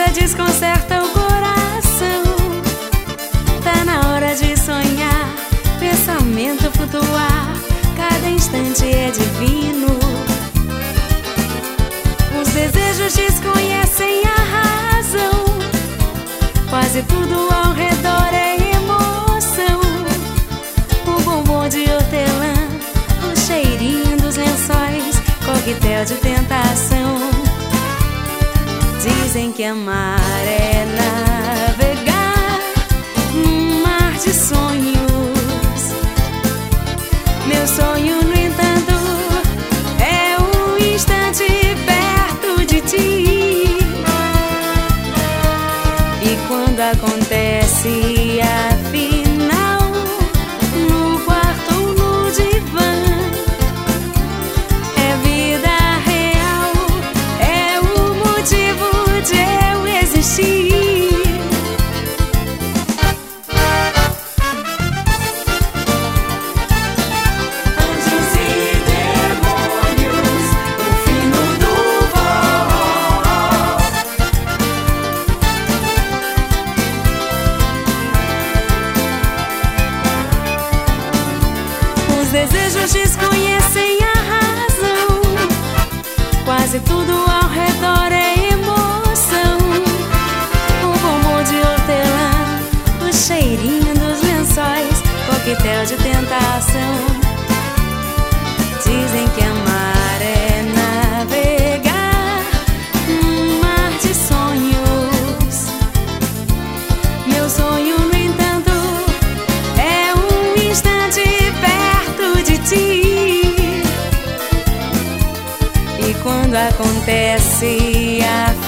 desconcerta o coração. Tá na hora de sonhar, pensamento flutuar, cada instante é divino. Os desejos desconhecem a razão, quase tudo ao redor é emoção. O bombom de hortelã, o cheirinho dos lençóis, coquetel de tentação. Dizem que amar é navegar num mar de sonhos. Meu sonho, no entanto, é um instante perto de ti. E quando acontece afinal, no quarto ou no divã, é vida real, é o motivo de eu existir. Anjos e demônios, o fino do forró. Os desejos desconhecem a razão, quase tudo ao redor é emoção. O bombom de hortelã, o cheirinho dos lençóis, coquetel de tentação. Dizem que amar é navegar num mar de sonhos. Meu sonho, no entanto, é um instante perto de ti. E quando acontece a